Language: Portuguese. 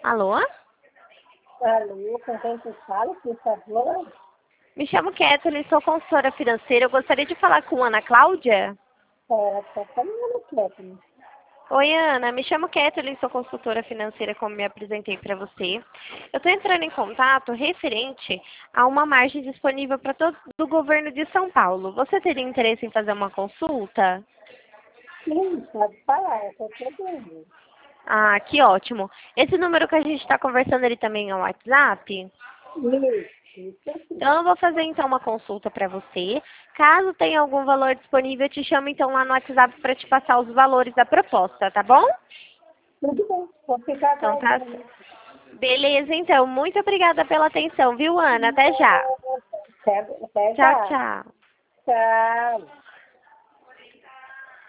Alô? Alô, com quem você fala, por favor? Me chamo Kathleen, sou consultora financeira. Eu gostaria de falar com Ana Cláudia. Tá falando, Kathleen. Oi, Ana. Me chamo Kathleen, sou consultora financeira, como me apresentei para você. Eu estou entrando em contato referente a uma margem disponível para todo do governo de São Paulo. Você teria interesse em fazer uma consulta? Sim, pode falar, eu tô sabendo. Ah, que ótimo. Esse número que a gente está conversando, ele também é um WhatsApp? Isso aqui. Então, eu vou fazer então uma consulta para você. Caso tenha algum valor disponível, eu te chamo então lá no WhatsApp para te passar os valores da proposta, tá bom? Tudo bem, vou ficar Então tá. aguardando. Beleza, então. Muito obrigada pela atenção, viu, Ana? Até já. Até Tchau, já. tchau. Tchau.